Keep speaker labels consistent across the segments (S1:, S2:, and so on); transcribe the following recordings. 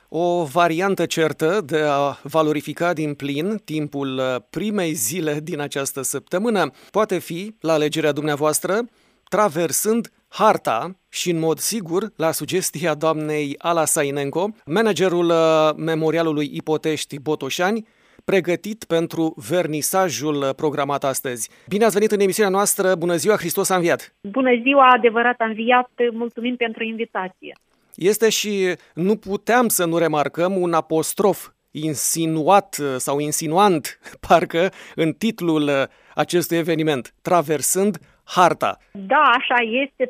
S1: O variantă certă de a valorifica din plin timpul primei zile din această săptămână poate fi, la alegerea dumneavoastră, traversând harta și, în mod sigur, la sugestia doamnei Ala Sainenko, managerul Memorialului Ipotești Botoșani, pregătit pentru vernisajul programat astăzi. Bine ați venit în emisiunea noastră! Bună ziua, Hristos a înviat!
S2: Bună ziua, adevărat a înviat! Mulțumim pentru invitație!
S1: Este și nu puteam să nu remarcăm un apostrof insinuat sau insinuant, parcă, în titlul acestui eveniment, traversând harta.
S2: Da, așa este,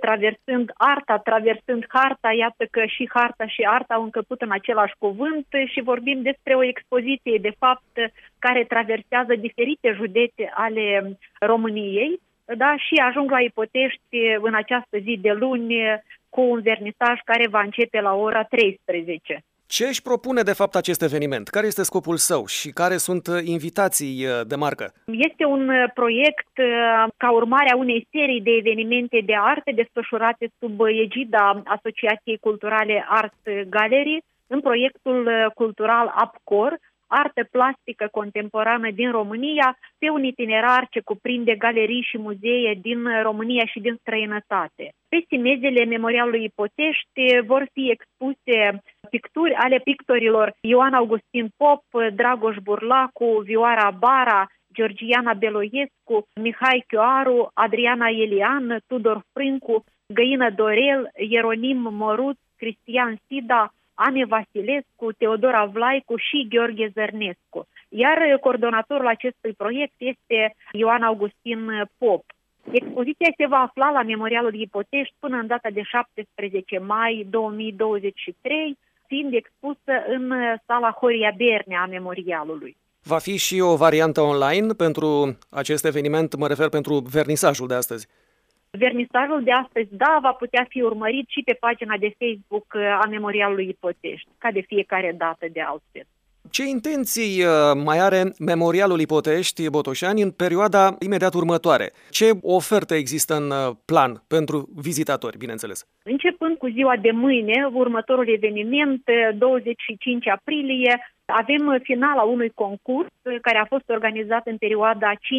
S2: traversând harta, iată că și harta și arta au încăput în același cuvânt și vorbim despre o expoziție, de fapt, care traversează diferite județe ale României, da, și ajung la Ipotești în această zi de luni cu un vernisaj care va începe la ora 13.
S1: Ce își propune de fapt acest eveniment? Care este scopul său și care sunt invitații de marcă?
S2: Este un proiect ca urmare a unei serii de evenimente de artă desfășurate sub egida Asociației Culturale Art Gallery în proiectul cultural APCOR, artă plastică contemporană din România, pe un itinerar ce cuprinde galerii și muzee din România și din străinătate. Pe simezele Memorialului Ipotești vor fi expuse picturi ale pictorilor Ioan Augustin Pop, Dragoș Burlacu, Vioara Bara, Georgiana Beloiescu, Mihai Chioaru, Adriana Elian, Tudor Frâncu, Găină Dorel, Ieronim Moruț, Cristian Sida, Ane Vasilescu, Teodora Vlaicu și Gheorghe Zărnescu. Iar coordonatorul acestui proiect este Ioan Augustin Pop. Expoziția se va afla la Memorialul Ipotești până în data de 17 mai 2023, fiind expusă în sala Horia Bernea a Memorialului.
S1: Va fi și o variantă online pentru acest eveniment, mă refer pentru vernisajul de astăzi.
S2: Vernisajul de astăzi, da, va putea fi urmărit și pe pagina de Facebook a Memorialului Ipotești, ca de fiecare dată de altfel.
S1: Ce intenții mai are Memorialul Ipotești Botoșani în perioada imediat următoare? Ce ofertă există în plan pentru vizitatori, bineînțeles?
S2: Începând cu ziua de mâine, următorul eveniment, 25 aprilie, avem finala unui concurs care a fost organizat în perioada 5-21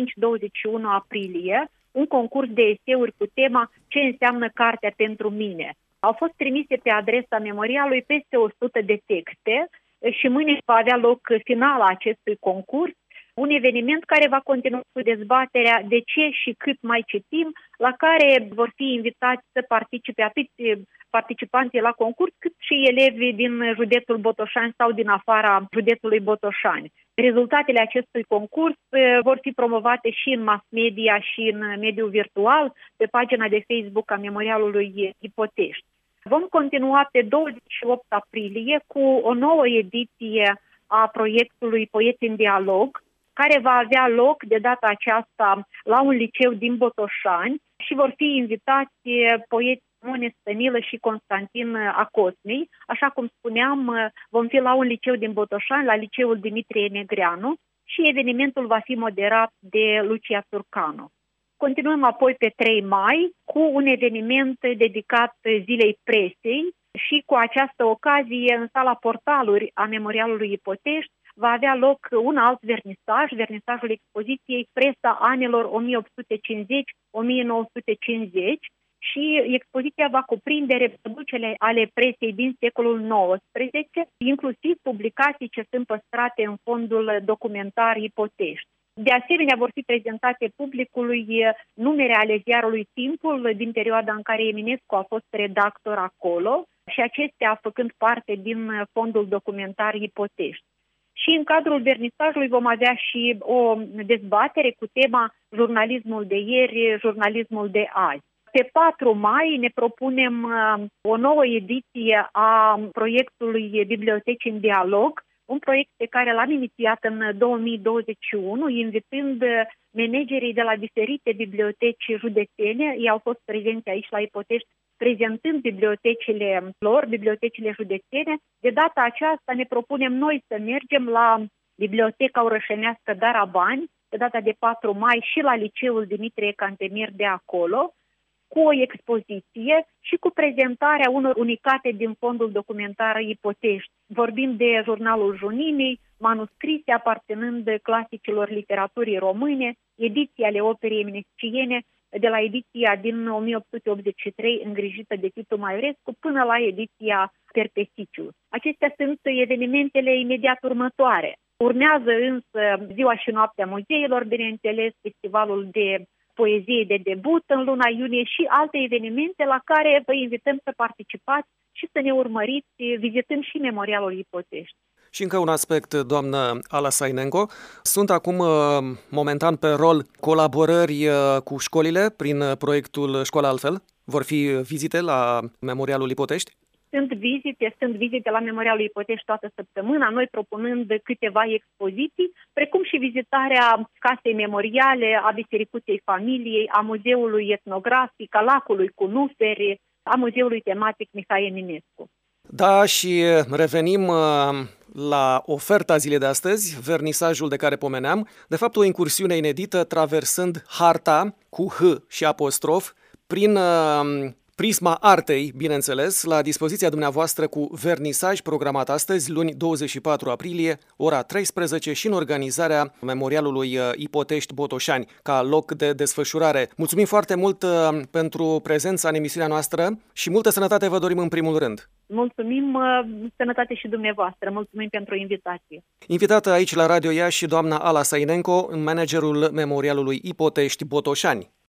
S2: aprilie, un concurs de eseuri cu tema Ce înseamnă cartea pentru mine. Au fost trimise pe adresa memorialului peste 100 de texte și mâine va avea loc finala acestui concurs, un eveniment care va continua cu dezbaterea de ce și cât mai citim, la care vor fi invitați să participe atât participanții la concurs, cât și elevi din județul Botoșani sau din afara județului Botoșani. Rezultatele acestui concurs vor fi promovate și în mass media și în mediul virtual, pe pagina de Facebook a Memorialului Ipotești. Vom continua pe 28 aprilie cu o nouă ediție a proiectului Poeți în Dialog, care va avea loc de data aceasta la un liceu din Botoșani și vor fi invitați poeți Simone Stănilă și Constantin Acosmei. Așa cum spuneam, vom fi la un liceu din Botoșani, la liceul Dimitrie Negreanu, și evenimentul va fi moderat de Lucia Turcanu. Continuăm apoi pe 3 mai cu un eveniment dedicat Zilei Presei și cu această ocazie în sala Portaluri a Memorialului Ipotești va avea loc un alt vernisajul expoziției Presa anilor 1850-1950 și expoziția va cuprinde reproducerile ale presei din secolul XIX, inclusiv publicații ce sunt păstrate în fondul documentar Ipotești. De asemenea, vor fi prezentate publicului numere ale ziarului Timpul din perioada în care Eminescu a fost redactor acolo și acestea făcând parte din fondul documentar Ipotești. Și în cadrul vernisajului vom avea și o dezbatere cu tema Jurnalismul de ieri, jurnalismul de azi. Pe 4 mai ne propunem o nouă ediție a proiectului Biblioteci în Dialog, un proiect pe care l-am inițiat în 2021, invitând managerii de la diferite biblioteci județene. Ei au fost prezenți aici la Ipotești, prezentând bibliotecile lor, bibliotecile județene. De data aceasta ne propunem noi să mergem la Biblioteca Orășenească Darabani, pe data de 4 mai, și la Liceul Dimitrie Cantemir de acolo, cu o expoziție și cu prezentarea unor unicate din fondul documentar Ipotești. Vorbim de jurnalul Junimii, manuscrise aparținând clasicilor literaturii române, ediții ale operei eminesciene, de la ediția din 1883 îngrijită de Titu Maiorescu până la ediția Perpesiciu. Acestea sunt evenimentele imediat următoare. Urmează însă Ziua și Noaptea Muzeilor, bineînțeles, festivalul de poezie de debut în luna iunie și alte evenimente la care vă invităm să participați și să ne urmăriți vizitând și Memorialul Ipotești.
S1: Și încă un aspect, doamnă Ala Sainenko. Sunt acum momentan pe rol colaborări cu școlile prin proiectul Școala Altfel? Vor fi vizite la Memorialul Ipotești?
S2: Sunt vizite la Memorialul Ipotești toată săptămâna, noi propunând câteva expoziții, precum și vizitarea casei memoriale, a Bisericuței Familiei, a Muzeului Etnografic, a Lacului cu Nuferi, a Muzeului Tematic Mihai Eminescu.
S1: Da, și revenim la oferta zilei de astăzi, vernisajul de care pomeneam, de fapt o incursiune inedită traversând harta cu H și apostrof prin prisma artei, bineînțeles, la dispoziția dumneavoastră cu vernisaj programat astăzi, luni 24 aprilie, ora 13 și în organizarea Memorialului Ipotești Botoșani ca loc de desfășurare. Mulțumim foarte mult pentru prezența în emisiunea noastră și multă sănătate vă dorim în primul rând.
S2: Mulțumim, sănătate și dumneavoastră. Mulțumim pentru invitație.
S1: Invitată aici la Radio Iași doamna Ala Sainenko, managerul Memorialului Ipotești Botoșani.